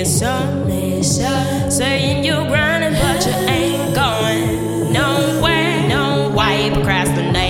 Saying you're grinding, but you ain't going nowhere. No, why you procrastinate?